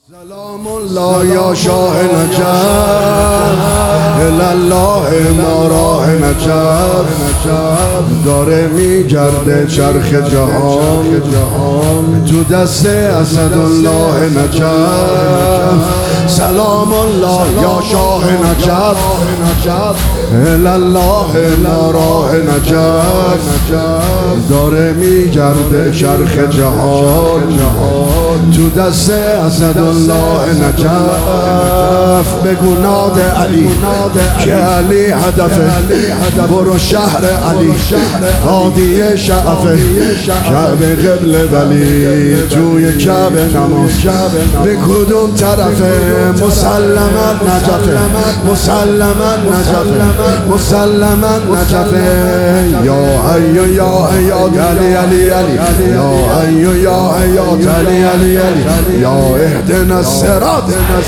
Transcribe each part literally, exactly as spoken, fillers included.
سلام الله یا شاه نجف الله ما راه نجف داره میگرده چرخ جهان تو دست اسدالله نجف. سلام الله یا شاه نجف الله ما راه نجف داره میگرده چرخ جهان تو دست اسدالله نجف. بگو ناد علی که علی هدفه، برو شهر علی هادی شعفه، کعبه قبل ولی توی کعبه نماز به کدوم طرفه؟ مسلما نجفه، مسلما نجفه، مسلما نجفه. یا حی یا حیات علی علی علی، یا حی یا حیات علی علی علی، یا اهدنا الصراط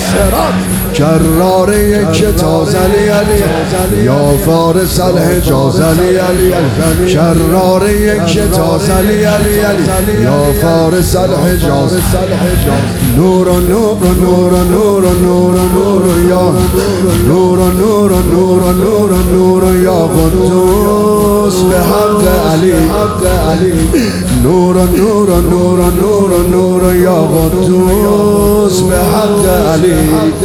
کرار یک تاز علی علی، یا فارس الحجاز علی علی، کرار یک تاز علی علی علی، یا فارس الحجاز. نور و نور و نور و نور و نور و نور یا نور و نور و نور و نور و نور یا قدوس به حق علی. نور و نور و نور و نور و نور یا قدوس به حق علی.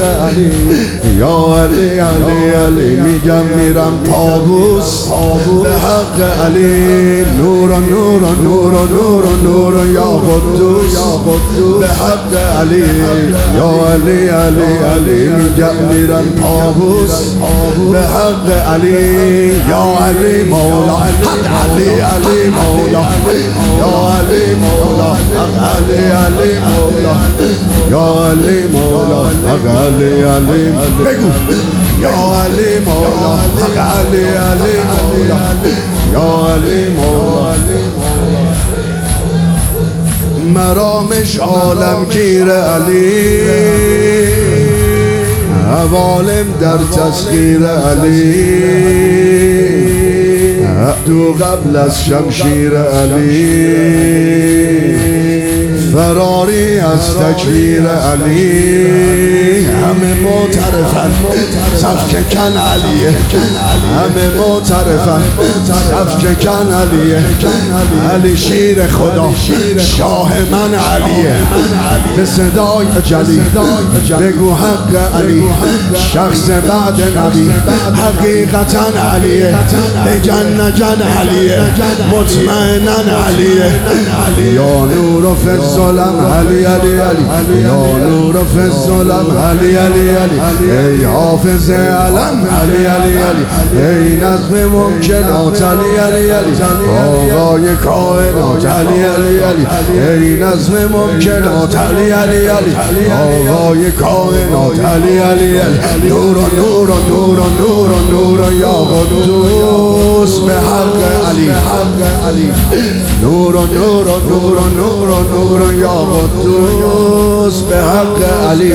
یا علی علی علی میگم میرم طاووس به حق علی. نور و نور و نور و نور و نور یا قدوس به حق علی. یا علی علی علی میگم میرم طاووس به حق علی. یا علی مولا حق علی علی مولا، یا علی مولا حق علی علی مولا، یا علی مولا حق علی علی. بگو یا علی مولا حق علی علی مولا، یا علی مولا. مرامش عالمگیر علی، عوالم در تسخیر علی، دو قبل از شمشیر علی، فراری از تکبیر علی. همه معترفن صف کن علیه، همه معترفن صف کن علیه. علی شیر خدا، شاه من علیه. به صدای جلی بگو حق علی، شخص بعد نبی حقیقتا علیه. بگن نگن علیه، مطمئنن علیه. یا نور فی الظلم علی علی علی، یا نور فی الظلم علی علی علی، ای حافظ علم علی علی علی، ای نظم ممکنات علی علی علی، آقای کائنات علی علی علی، ای نظم ممکنات علی علی علی، آقای کائنات علی علی علی. نور و نور و نور و نور و نور یا قدوس به حق علی. نور و نور و نور و نور و نور یا قدوس به حق علی.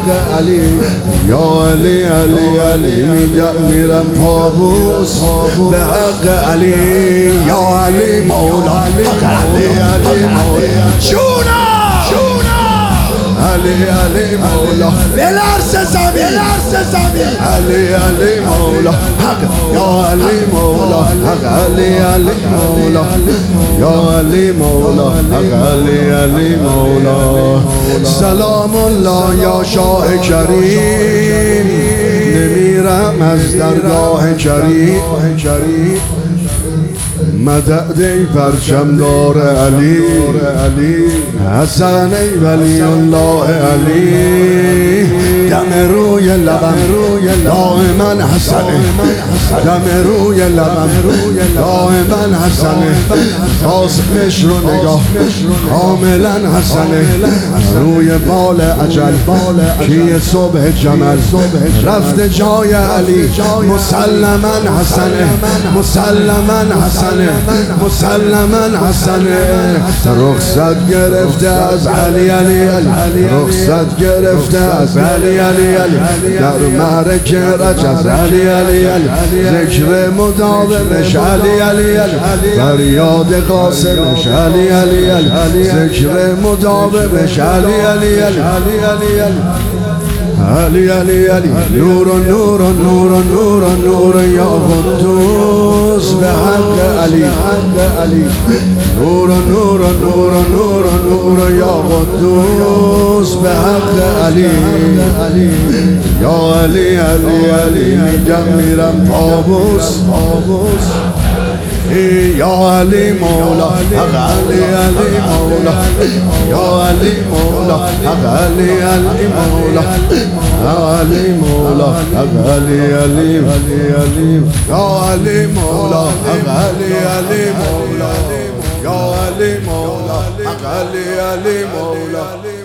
یا علی علی علی میگم میرم طاووس به حق علی. یا علی مولا حق علی علی مولا، شونا علی علی مولا بلرز زمین علی علی مولا حق. یا علی مولا حق علی علی مولا، یا علی مولا حق علی علی مولا. سلام الله یا شاه کریم، نمیرم از درگاه کریم. مدد ای پرچم دار علی، حسن ای ولی الله علی. دم روی لبم دائما حسنه، دم روی لبم دائما حسنه. قاسمش رو نگاه کاملا حسنه. روی بال اجل کی صبح جمل رفت جای علی. مسلما حسنه، مسلما حسنه، مسلما حسنه. رخصت گرفته از علی علی علی، رخصت گرفته از علی علی علی. در معرکه چهرش از علی علی علی ذکر مداومش علی علی علی فریاد قاسمش علی علی علی ذکر مداومش علی علی علی علی علی علی علی نور نور نور نور نور یا قدوس به حق علی حق علی نور نور نور نور نور یا قدوس به حق علی علی یا علی علی علی میگم میرم طاووس طاووس یا علی مولا حق علی علی مولا یا علی مولا حق علی علی مولا یا علی مولا حق علی علی علی یا علی مولا حق علی علی مولا یا علی مولا حق علی علی مولا